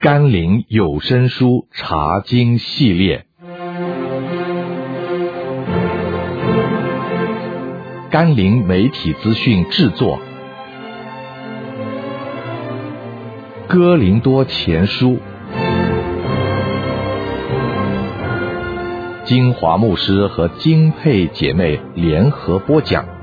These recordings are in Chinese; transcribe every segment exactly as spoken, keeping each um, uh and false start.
甘霖有声书查经系列，甘霖媒体资讯制作，哥林多前书，金华牧师和金佩姐妹联合播讲。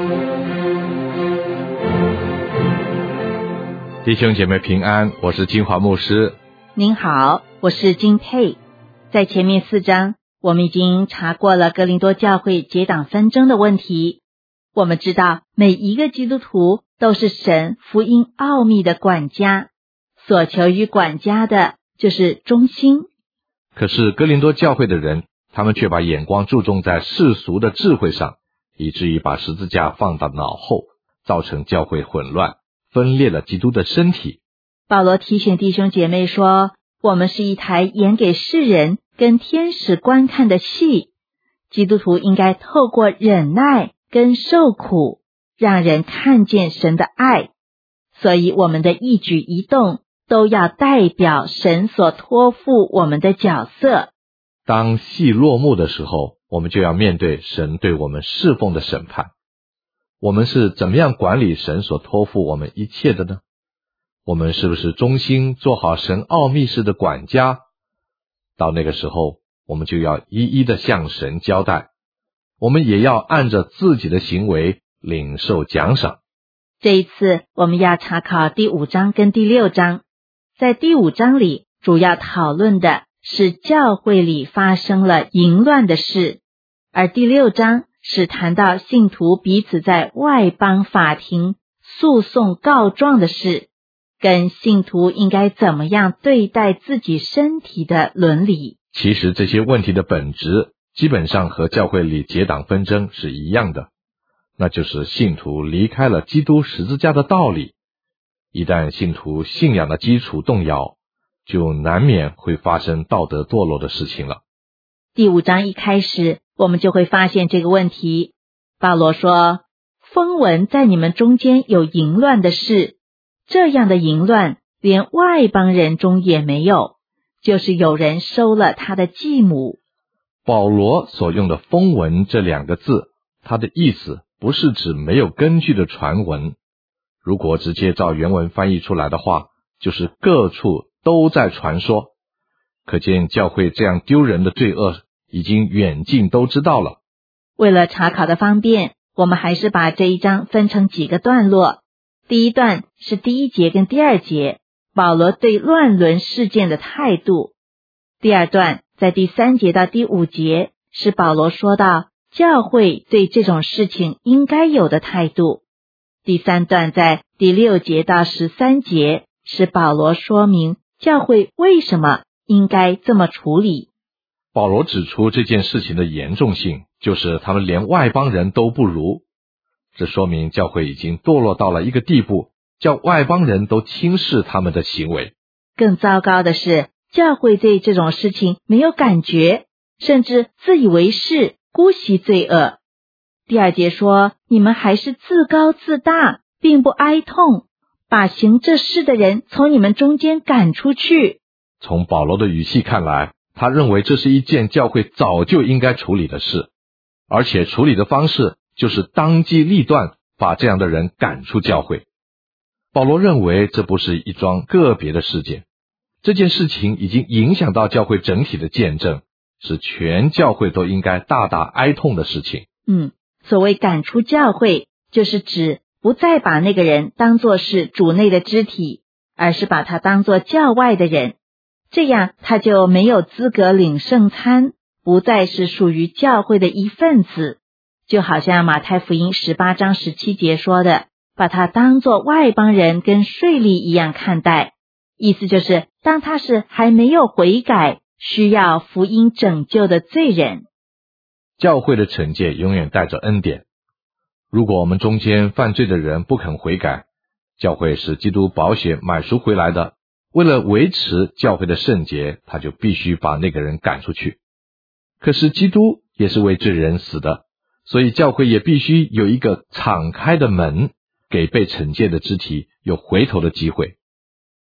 弟兄姐妹平安，我是金华牧师。 您好，我是金佩。在前面四章，我们已经查过了哥林多教会结党纷争的问题。我们知道每一个基督徒都是神福音奥秘的管家，所求于管家的就是忠心。 可是哥林多教会的人，他们却把眼光注重在世俗的智慧上，以至于把十字架放到脑后，造成教会混乱，分裂了基督的身体。 保罗提醒弟兄姐妹说，我们是一台演给世人跟天使观看的戏，基督徒应该透过忍耐跟受苦，让人看见神的爱。所以我们的一举一动都要代表神所托付我们的角色。 当戏落幕的时候，我们就要面对神对我们侍奉的审判。我们是怎么样管理神所托付我们一切的呢？我们是不是忠心做好神奥秘事的管家？到那个时候，我们就要一一的向神交代，我们也要按着自己的行为领受奖赏。 这一次我们要查考第五章跟第六章。在第五章里，主要讨论的是教会里发生了淫乱的事，而第六章是谈到信徒彼此在外邦法庭诉讼告状的事，跟信徒应该怎么样对待自己身体的伦理。 其实这些问题的本质基本上和教会里结党纷争是一样的，那就是信徒离开了基督十字架的道理。一旦信徒信仰的基础动摇，就难免会发生道德堕落的事情了。 第五章一开始，我们就会发现这个问题。保罗说，风闻在你们中间有淫乱的事，这样的淫乱连外邦人中也没有，就是有人收了他的继母。 保罗所用的风闻这两个字，它的意思不是指没有根据的传闻，如果直接照原文翻译出来的话，就是各处都在传说。可见教会这样丢人的罪恶已经远近都知道了。 为了查考的方便，我们还是把这一章分成几个段落。第一段是第一节跟第二节，保罗对乱伦事件的态度。第二段在第三节到第五节，是保罗说到教会对这种事情应该有的态度。第三段在第六节到十三节，是保罗说明教会为什么应该这么处理。 保罗指出这件事情的严重性，就是他们连外邦人都不如。这说明教会已经堕落到了一个地步，叫外邦人都轻视他们的行为。 更糟糕的是，教会对这种事情没有感觉，甚至自以为是，姑息罪恶。第二节说，你们还是自高自大，并不哀痛，把行这事的人从你们中间赶出去。 从保罗的语气看来，他认为这是一件教会早就应该处理的事，而且处理的方式就是当机立断，把这样的人赶出教会。保罗认为这不是一桩个别的事件，这件事情已经影响到教会整体的见证，是全教会都应该大大哀痛的事情。 嗯，所谓赶出教会，就是指不再把那个人当作是主内的肢体，而是把他当作教外的人，这样他就没有资格领圣餐，不再是属于教会的一份子。就好像马太福音十八章十七节说的，把他当作外邦人跟税吏一样看待，意思就是当他是还没有悔改，需要福音拯救的罪人。 教会的惩戒永远带着恩典，如果我们中间犯罪的人不肯悔改，教会是基督宝血买赎回来的，为了维持教会的圣洁，他就必须把那个人赶出去。可是基督也是为罪人死的，所以教会也必须有一个敞开的门，给被惩戒的肢体有回头的机会。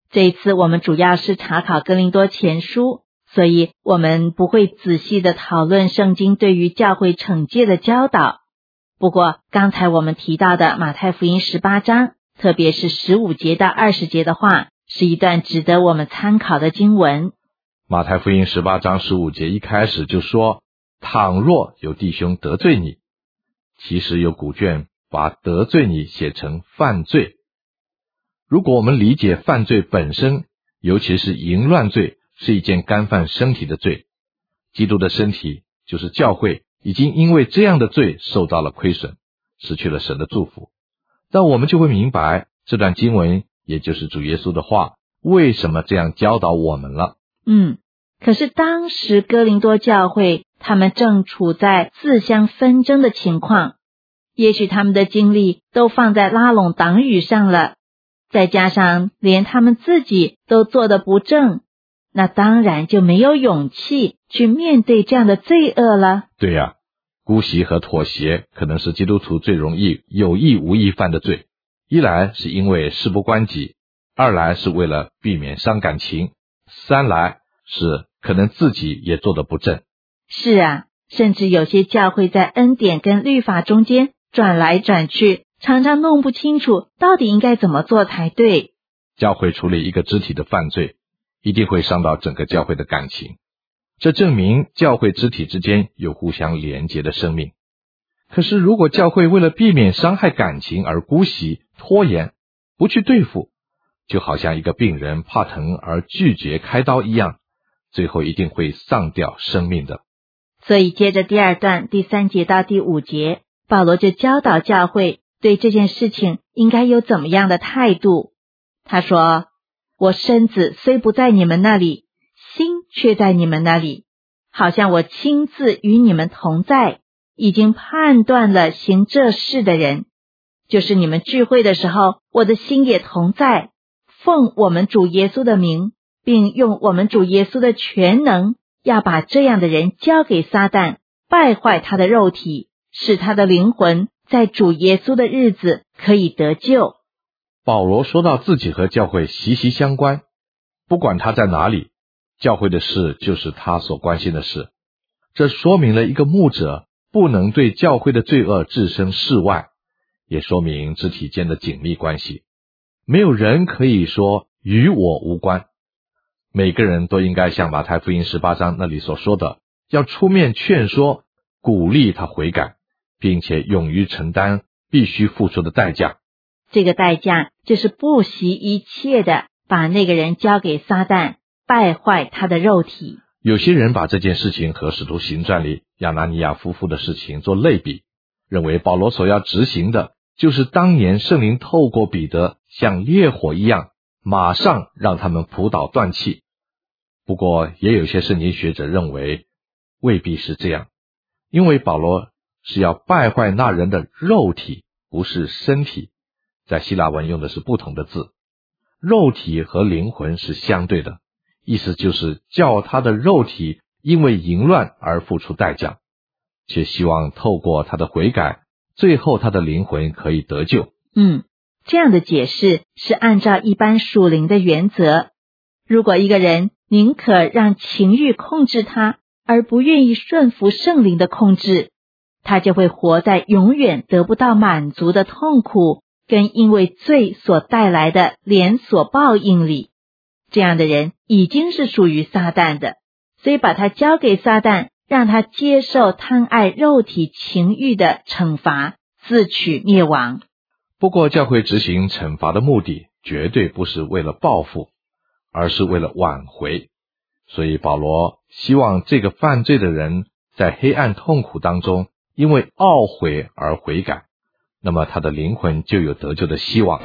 这一次我们主要是查考哥林多前书，所以我们不会仔细的讨论圣经对于教会惩戒的教导。不过刚才我们提到的马太福音十八章，特别是十五节到二十节的话，是一段值得我们参考的经文。 马太福音十八章十五节一开始就说，倘若有弟兄得罪你，其实有古卷把得罪你写成犯罪。如果我们理解犯罪本身，尤其是淫乱罪，是一件干犯身体的罪，基督的身体就是教会，已经因为这样的罪受到了亏损，失去了神的祝福。但我们就会明白，这段经文也就是主耶稣的话，为什么这样教导我们了。 嗯，可是当时哥林多教会他们正处在自相纷争的情况，也许他们的精力都放在拉拢党羽上了，再加上连他们自己都做得不正，那当然就没有勇气去面对这样的罪恶了。 对呀、啊，姑息和妥协可能是基督徒最容易有意无意犯的罪，一来是因为事不关己，二来是为了避免伤感情，三来是可能自己也做得不正。 是啊，甚至有些教会在恩典跟律法中间转来转去，常常弄不清楚到底应该怎么做才对。 教会处理一个肢体的犯罪，一定会伤到整个教会的感情，这证明教会肢体之间有互相连结的生命。可是如果教会为了避免伤害感情而姑息、拖延，不去对付，就好像一个病人怕疼而拒绝开刀一样，最后一定会丧掉生命的。 所以接着第二段第三节到第五节，保罗就教导教会对这件事情应该有怎么样的态度。他说，我身子虽不在你们那里，心却在你们那里，好像我亲自与你们同在，已经判断了行这事的人，就是你们聚会的时候，我的心也同在，奉我们主耶稣的名，并用我们主耶稣的全能，要把这样的人交给撒旦，败坏他的肉体，使他的灵魂在主耶稣的日子可以得救。 保罗说到自己和教会息息相关，不管他在哪里，教会的事就是他所关心的事。这说明了一个牧者不能对教会的罪恶置身事外，也说明肢体间的紧密关系。没有人可以说与我无关，每个人都应该像马太福音十八章那里所说的，要出面劝说，鼓励他悔改，并且勇于承担必须付出的代价。 这个代价就是不惜一切的把那个人交给撒旦，败坏他的肉体。 有些人把这件事情和使徒行传里亚拿尼亚夫妇的事情做类比，认为保罗所要执行的就是当年圣灵透过彼得像烈火一样，马上让他们仆倒断气。不过也有些圣经学者认为未必是这样，因为保罗是要败坏那人的肉体，不是身体。在希腊文用的是不同的字，肉体和灵魂是相对的，意思就是叫他的肉体因为淫乱而付出代价，却希望透过他的悔改，最后他的灵魂可以得救。 嗯，这样的解释是按照一般属灵的原则。如果一个人宁可让情欲控制他，而不愿意顺服圣灵的控制，他就会活在永远得不到满足的痛苦跟因为罪所带来的连锁报应里。这样的人已经是属于撒旦的，所以把他交给撒旦，让他接受贪爱肉体情欲的惩罚，自取灭亡。 不过教会执行惩罚的目的绝对不是为了报复，而是为了挽回。所以保罗希望这个犯罪的人在黑暗痛苦当中因为懊悔而悔改，那么他的灵魂就有得救的希望。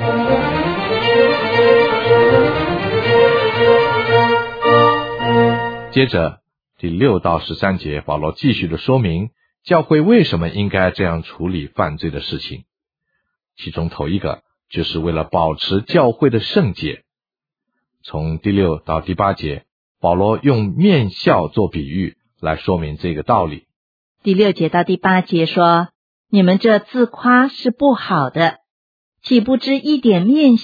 接着第六到十三节，保罗继续的说明教会为什么应该这样处理犯罪的事情。其中头一个就是为了保持教会的圣洁。从第六到第八节，保罗用面笑做比喻来说明这个道理。 第六节到第八节说，你们这自夸是不好的，岂不知一点面笑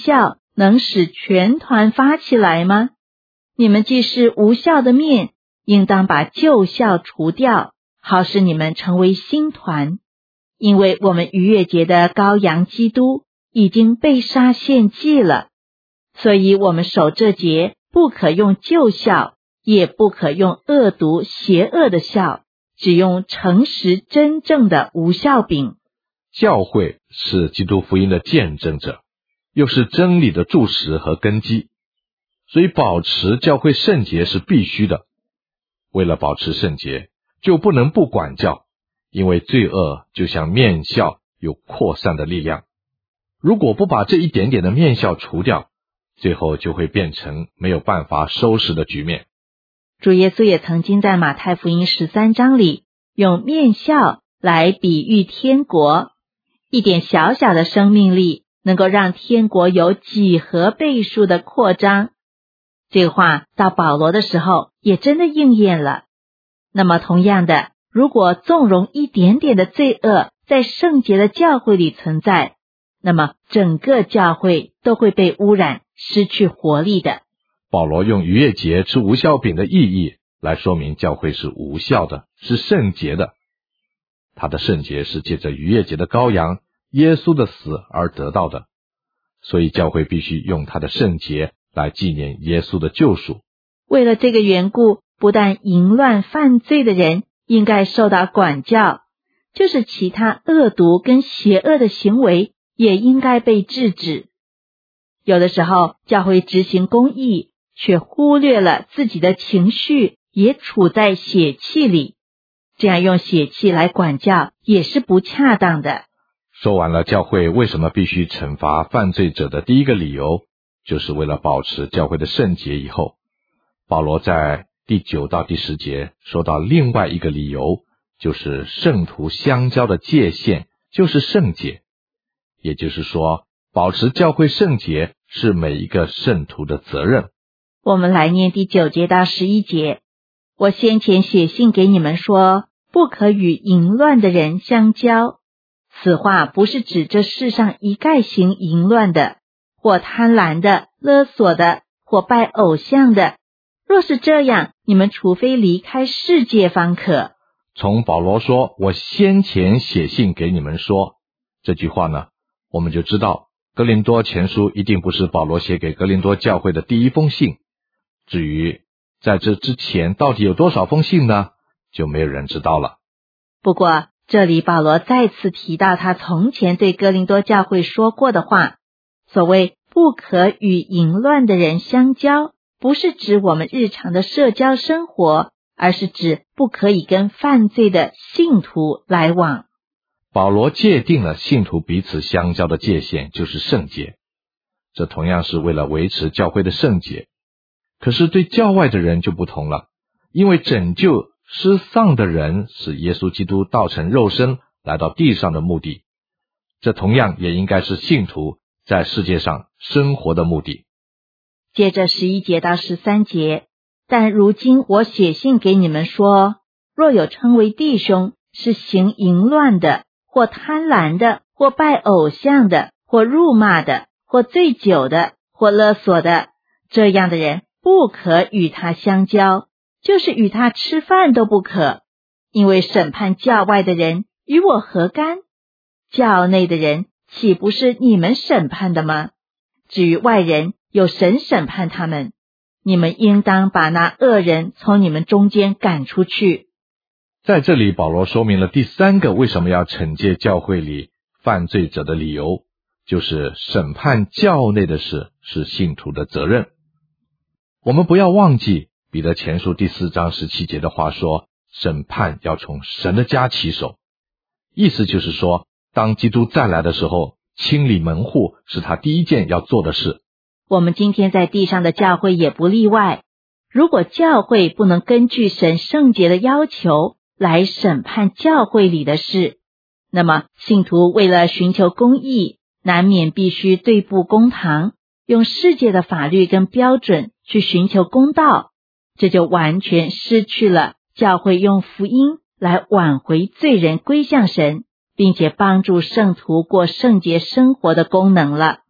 能使全团发起来吗？你们既是无酵的面，应当把旧酵除掉，好使你们成为新团。因为我们逾越节的羔羊基督已经被杀献祭了，所以我们守这节不可用旧酵，也不可用恶毒邪恶的酵，只用诚实真正的无酵饼。 教会是基督福音的见证者，又是真理的柱石和根基，所以保持教会圣洁是必须的。为了保持圣洁，就不能不管教，因为罪恶就像面酵，有扩散的力量。如果不把这一点点的面酵除掉，最后就会变成没有办法收拾的局面。 主耶稣也曾经在马太福音十三章里用面酵来比喻天国，一点小小的生命力能够让天国有几何倍数的扩张。这个话到保罗的时候也真的应验了。那么同样的，如果纵容一点点的罪恶在圣洁的教会里存在，那么整个教会都会被污染，失去活力的。 保罗用逾越节吃无酵饼的意义来说明教会是无酵的，是圣洁的。他的圣洁是借着逾越节的羔羊耶稣的死而得到的，所以教会必须用他的圣洁来纪念耶稣的救赎。 为了这个缘故，不但淫乱犯罪的人应该受到管教，就是其他恶毒跟邪恶的行为也应该被制止。有的时候教会执行公义，却忽略了自己的情绪也处在血气里，这样用血气来管教也是不恰当的。 说完了教会为什么必须惩罚犯罪者的第一个理由，就是为了保持教会的圣洁以后，保罗在第九到第十节说到另外一个理由，就是圣徒相交的界限就是圣洁。也就是说，保持教会圣洁是每一个圣徒的责任。 我们来念第九节到十一节。我先前写信给你们说，不可与淫乱的人相交。此话不是指这世上一概行淫乱的，或贪婪的、勒索的，或拜偶像的。若是这样，你们除非离开世界方可。 从保罗说我先前写信给你们说这句话呢，我们就知道哥林多前书一定不是保罗写给哥林多教会的第一封信。至于在这之前到底有多少封信呢，就没有人知道了。 不过这里保罗再次提到他从前对哥林多教会说过的话，所谓不可与淫乱的人相交，不是指我们日常的社交生活，而是指不可以跟犯罪的信徒来往。 保罗界定了信徒彼此相交的界限，就是圣洁。这同样是为了维持教会的圣洁。可是对教外的人就不同了，因为拯救失丧的人是耶稣基督道成肉身来到地上的目的，这同样也应该是信徒在世界上生活的目的。 接着十一节到十三节，但如今我写信给你们说，若有称为弟兄是行淫乱的，或贪婪的，或拜偶像的，或辱骂的，或醉酒的，或勒索的，这样的人不可与他相交，就是与他吃饭都不可，因为审判教外的人与我何干？教内的人岂不是你们审判的吗？至于外人，有神审判他们，你们应当把那恶人从你们中间赶出去。 在这里保罗说明了第三个为什么要惩戒教会里犯罪者的理由，就是审判教内的事是信徒的责任。我们不要忘记彼得前书第四章十七节的话说，审判要从神的家起手。意思就是说，当基督再来的时候，清理门户是他第一件要做的事。 我们今天在地上的教会也不例外。如果教会不能根据神圣洁的要求来审判教会里的事，那么信徒为了寻求公义，难免必须对簿公堂，用世界的法律跟标准去寻求公道，这就完全失去了教会用福音来挽回罪人归向神，并且帮助圣徒过圣洁生活的功能了。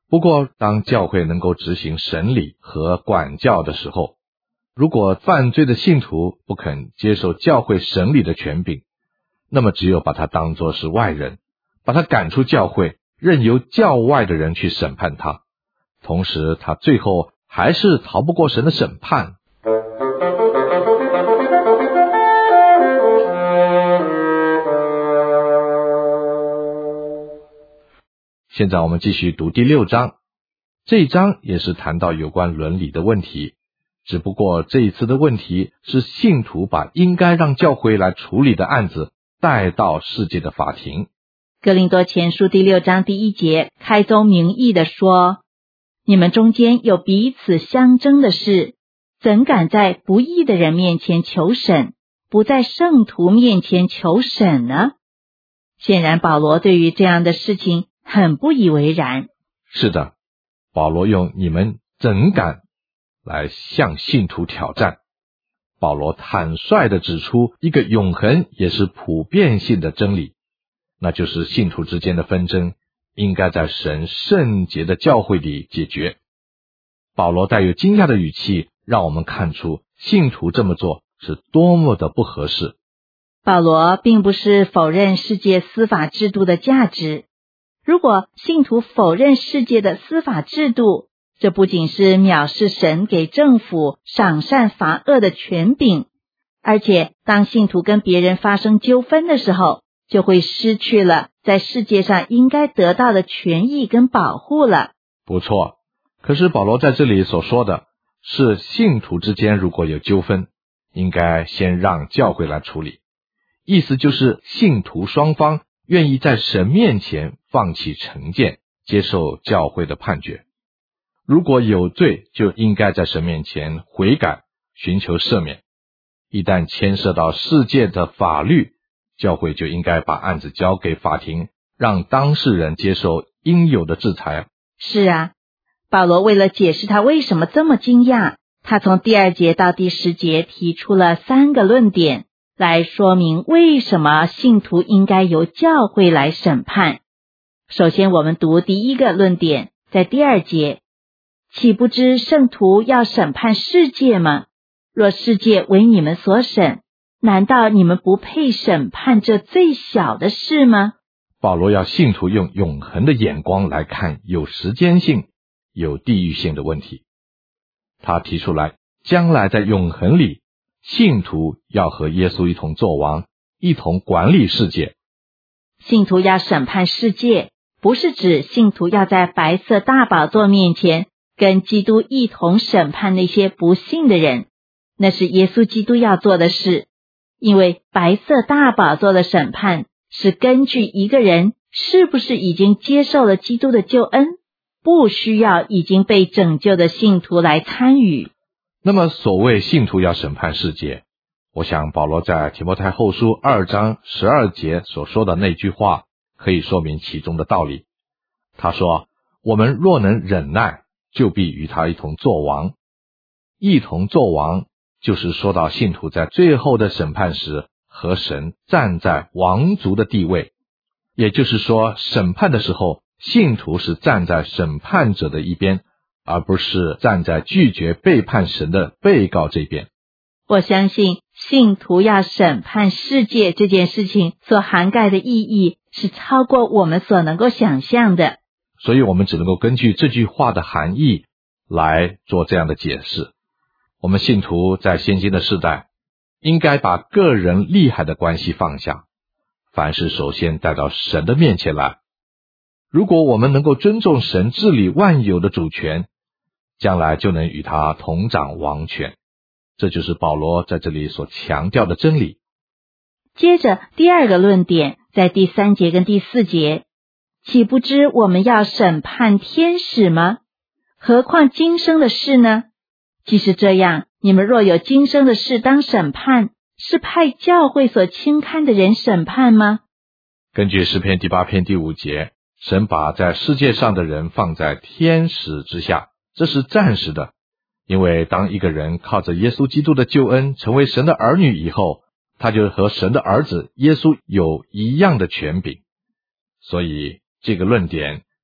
不过，当教会能够执行审理和管教的时候，如果犯罪的信徒不肯接受教会审理的权柄，那么只有把他当作是外人，把他赶出教会，任由教外的人去审判他，同时他最后还是逃不过神的审判。现在我们继续读第六章，这一章也是谈到有关伦理的问题，只不过这一次的问题是信徒把应该让教会来处理的案子带到世界的法庭。 哥林多前书第六章第一节开宗明义地说，你们中间有彼此相争的事，怎敢在不义的人面前求审，不在圣徒面前求审呢？显然保罗对于这样的事情很不以为然。 是的，保罗用你们怎敢来向信徒挑战。保罗坦率地指出一个永恒也是普遍性的真理，那就是信徒之间的纷争应该在神圣洁的教会里解决。保罗带有惊讶的语气，让我们看出信徒这么做是多么的不合适。 保罗并不是否认世界司法制度的价值，如果信徒否认世界的司法制度，这不仅是藐视神给政府赏善罚恶的权柄，而且当信徒跟别人发生纠纷的时候，就会失去了在世界上应该得到的权益跟保护了。 不错，可是保罗在这里所说的是信徒之间如果有纠纷，应该先让教会来处理，意思就是信徒双方愿意在神面前放弃成见，接受教会的判决。如果有罪，就应该在神面前悔改，寻求赦免。一旦牵涉到世界的法律，教会就应该把案子交给法庭，让当事人接受应有的制裁。 是啊，保罗为了解释他为什么这么惊讶，他从第二节到第十节提出了三个论点，来说明为什么信徒应该由教会来审判。首先我们读第一个论点，在第二节，岂不知圣徒要审判世界吗？若世界为你们所审，难道你们不配审判这最小的事吗？ 保罗要信徒用永恒的眼光来看有时间性、有地域性的问题。他提出来，将来在永恒里，信徒要和耶稣一同作王，一同管理世界。 信徒要审判世界，不是指信徒要在白色大宝座面前跟基督一同审判那些不信的人，那是耶稣基督要做的事。因为白色大宝座的审判是根据一个人是不是已经接受了基督的救恩，不需要已经被拯救的信徒来参与。 那么所谓信徒要审判世界，我想保罗在提摩太后书二章十二节所说的那句话可以说明其中的道理。他说，我们若能忍耐，就必与他一同作王。一同作王就是说到信徒在最后的审判时和神站在王族的地位，也就是说审判的时候，信徒是站在审判者的一边，而不是站在拒绝背叛神的被告这边。 我相信信徒要审判世界这件事情所涵盖的意义是超过我们所能够想象的， 所以我们只能够根据这句话的含义来做这样的解释。我们信徒在现今的世代，应该把个人利害的关系放下，凡事首先带到神的面前来。如果我们能够尊重神治理万有的主权，将来就能与他同掌王权。这就是保罗在这里所强调的真理。 接着第二个论点，在第三节跟第四节，岂不知我们要审判天使吗？何况今生的事呢？即使这样，你们若有今生的事当审判，是派教会所轻看的人审判吗？ 根据诗篇第八篇第五节，神把在世界上的人放在天使之下，这是暂时的。因为当一个人靠着耶稣基督的救恩成为神的儿女以后，他就和神的儿子耶稣有一样的权柄。所以这个论点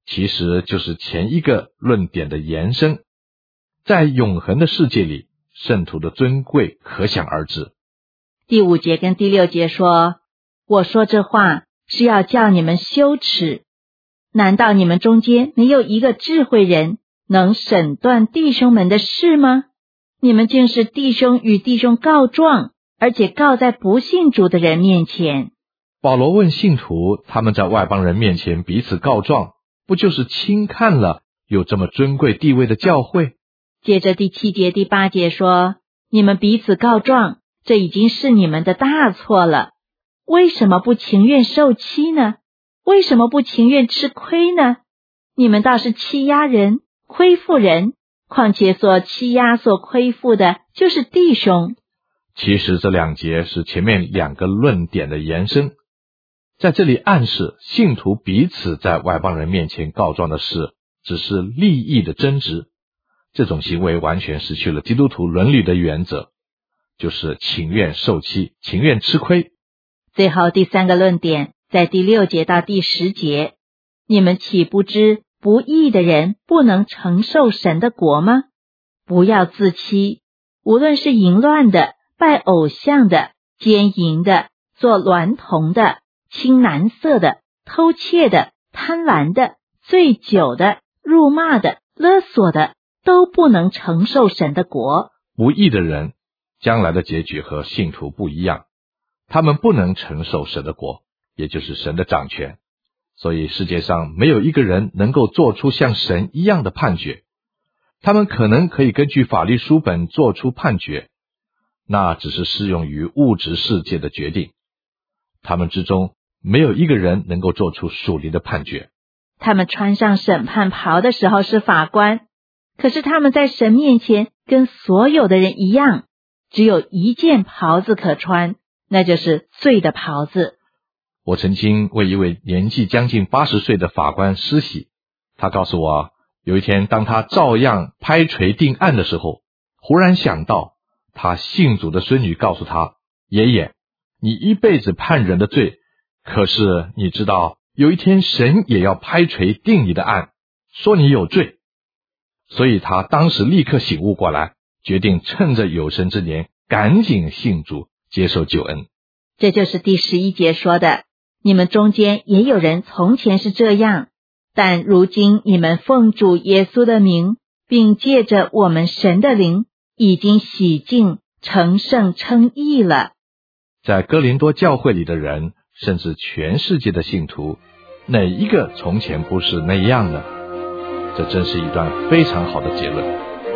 其实就是前一个论点的延伸。在永恒的世界里，圣徒的尊贵可想而知。 第五节跟第六节说，我说这话是要叫你们羞耻。难道你们中间没有一个智慧人能审断弟兄们的事吗？你们竟是弟兄与弟兄告状，而且告在不信主的人面前。 保罗问信徒，他们在外邦人面前彼此告状，不就是轻看了有这么尊贵地位的教会？ 接着第七节第八节说，你们彼此告状，这已经是你们的大错了。为什么不情愿受欺呢？为什么不情愿吃亏呢？你们倒是欺压人，亏负人，况且所欺压所亏负的就是弟兄。 其实这两节是前面两个论点的延伸，在这里暗示信徒彼此在外邦人面前告状的事只是利益的争执，这种行为完全失去了基督徒伦理的原则，就是情愿受欺，情愿吃亏。 最后第三个论点在第六节到第十节，你们岂不知不义的人不能承受神的国吗？不要自欺，无论是淫乱的、拜偶像的、奸淫的、做娈童的、亲男色的、偷窃的、贪婪的、醉酒的、辱骂的、勒索的，都不能承受神的国。 不义的人将来的结局和信徒不一样，他们不能承受神的国，也就是神的掌权。所以世界上没有一个人能够做出像神一样的判决。他们可能可以根据法律书本做出判决，那只是适用于物质世界的决定。他们之中没有一个人能够做出属灵的判决。 他们穿上审判袍的时候是法官，可是他们在神面前跟所有的人一样，只有一件袍子可穿，那就是罪的袍子。 我曾经为一位年纪将近八十岁的法官施洗，他告诉我，有一天当他照样拍锤定案的时候，忽然想到他信主的孙女告诉他，爷爷，你一辈子判人的罪，可是你知道有一天神也要拍锤定你的案，说你有罪。所以他当时立刻醒悟过来，决定趁着有生之年赶紧信主，接受救恩。 这就是第十一节说的，你们中间也有人从前是这样，但如今你们奉主耶稣的名，并借着我们神的灵，已经洗净、成圣、称义了。 在哥林多教会里的人，甚至全世界的信徒，哪一个从前不是那样呢？这真是一段非常好的结论。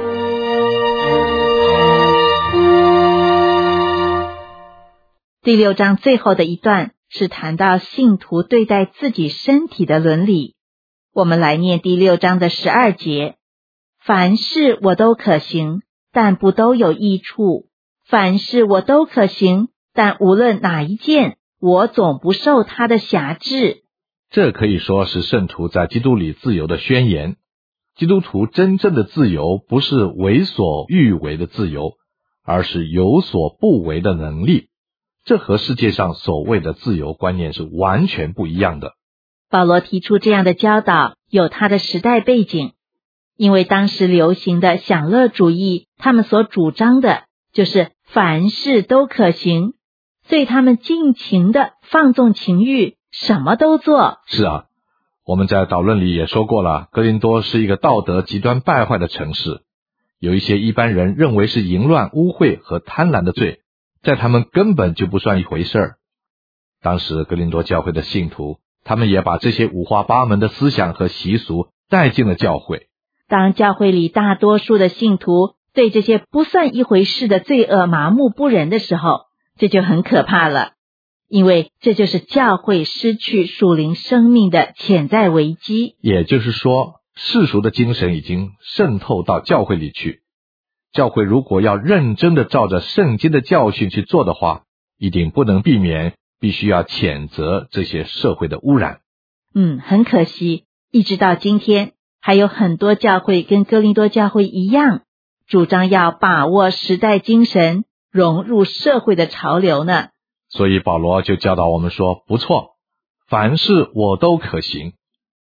第六章最后的一段是谈到信徒对待自己身体的伦理。我们来念第六章的十二节，凡事我都可行，但不都有益处；凡事我都可行，但无论哪一件，我总不受它的辖制。 这可以说是圣徒在基督里自由的宣言。基督徒真正的自由不是为所欲为的自由，而是有所不为的能力。这和世界上所谓的自由观念是完全不一样的。 保罗提出这样的教导有他的时代背景，因为当时流行的享乐主义，他们所主张的就是凡事都可行，所以他们尽情的放纵情欲，什么都做。 是啊，我们在导论里也说过了，哥林多是一个道德极端败坏的城市，有一些一般人认为是淫乱、污秽和贪婪的罪，在他们根本就不算一回事儿。当时哥林多教会的信徒，他们也把这些五花八门的思想和习俗带进了教会。 当教会里大多数的信徒对这些不算一回事的罪恶麻木不仁的时候，这就很可怕了，因为这就是教会失去属灵生命的潜在危机。 也就是说，世俗的精神已经渗透到教会里去。教会如果要认真的照着圣经的教训去做的话，一定不能避免，必须要谴责这些社会的污染。 嗯，很可惜，一直到今天，还有很多教会跟哥林多教会一样，主张要把握时代精神，融入社会的潮流呢。 所以保罗就教导我们说，不错，凡事我都可行，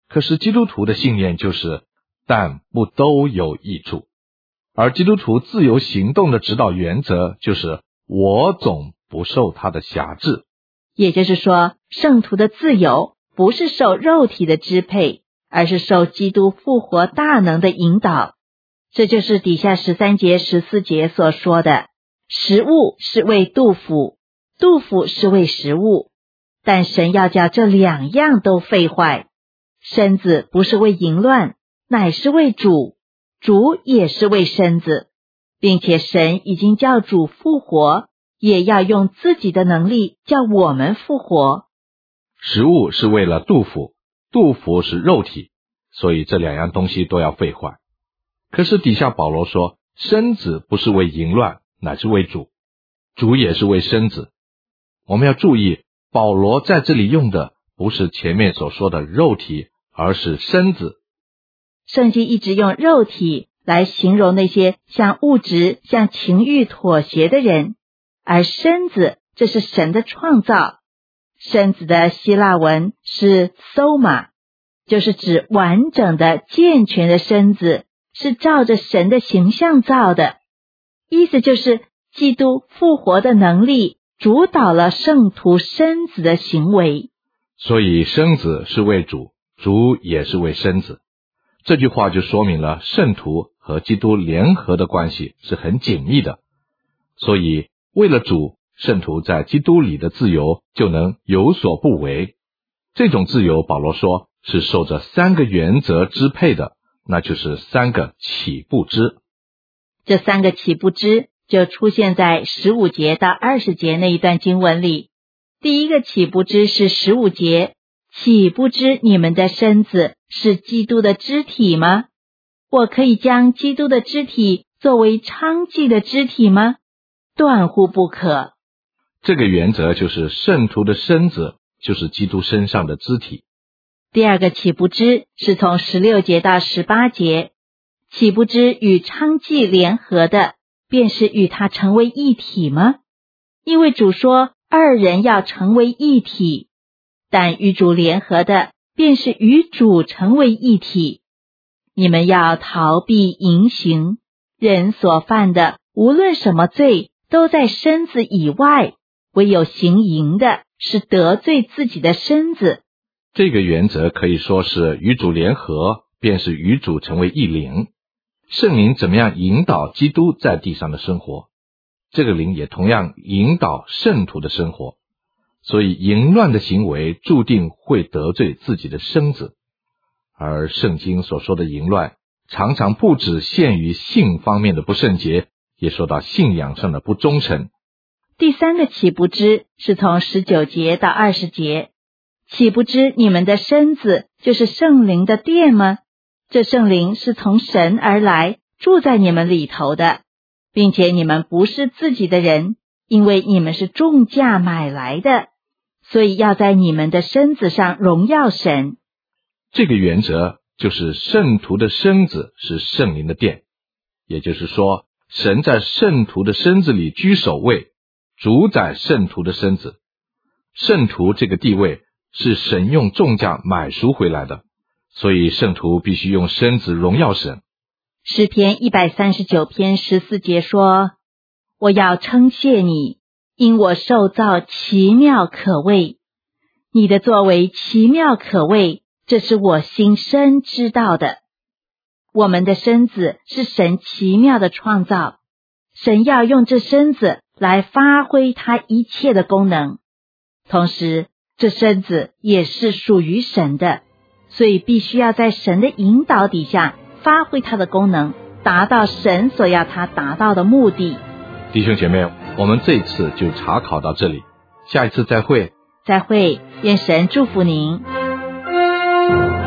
可是基督徒的信念就是但不都有益处，而基督徒自由行动的指导原则就是我总不受他的辖制。 也就是说，圣徒的自由不是受肉体的支配，而是受基督复活大能的引导。这就是底下十三节十四节所说的，食物是为肚腹，肚腹是为食物，但神要叫这两样都废坏。身子不是为淫乱，乃是为主，主也是为身子，并且神已经叫主复活，也要用自己的能力叫我们复活。 食物是为了肚腹，肚腹是肉体，所以这两样东西都要废坏。可是底下保罗说，身子不是为淫乱，乃是为主，主也是为身子。我们要注意，保罗在这里用的不是前面所说的肉体，而是身子。 圣经一直用肉体来形容那些向物质、向情欲妥协的人，而身子这是神的创造。身子的希腊文是 soma， 就是指完整的健全的身子，是照着神的形象造的。意思就是基督复活的能力主导了圣徒身子的行为。 所以身子是为主，主也是为身子。这句话就说明了圣徒和基督联合的关系是很紧密的。所以为了主，圣徒在基督里的自由就能有所不为。这种自由，保罗说是受着三个原则支配的，那就是三个起步支。 这三个起步支就出现在十五节到二十节那一段经文里。第一个起步支是十五节，岂不知你们的身子是基督的肢体吗？我可以将基督的肢体作为娼妓的肢体吗？断乎不可。 这个原则就是圣徒的身子就是基督身上的肢体。 第二个岂不知是从十六节到十八节，岂不知与娼妓联合的便是与他成为一体吗？因为主说二人要成为一体，但与主联合的便是与主成为一体。你们要逃避淫行，人所犯的无论什么罪都在身子以外，唯有行淫的是得罪自己的身子。 这个原则可以说是与主联合，便是与主成为一灵。圣灵怎么样引导基督在地上的生活，这个灵也同样引导圣徒的生活。所以淫乱的行为注定会得罪自己的身子，而圣经所说的淫乱常常不只限于性方面的不圣洁，也说到信仰上的不忠诚。 第三个岂不知是从十九节到二十节，岂不知你们的身子就是圣灵的殿吗？这圣灵是从神而来，住在你们里头的，并且你们不是自己的人，因为你们是重价买来的，所以要在你们的身子上荣耀神。 这个原则就是圣徒的身子是圣灵的殿，也就是说神在圣徒的身子里居首位，主宰圣徒的身子。圣徒这个地位是神用重价买赎回来的，所以圣徒必须用身子荣耀神。 诗篇一百三十九篇十四节说，我要称谢你，因我受造奇妙可畏，你的作为奇妙可畏，这是我心深知道的。我们的身子是神奇妙的创造，神要用这身子来发挥他一切的功能，同时这身子也是属于神的，所以必须要在神的引导底下发挥它的功能，达到神所要它达到的目的。 弟兄姐妹，我们这一次就查考到这里，下一次再会。 再会，愿神祝福您。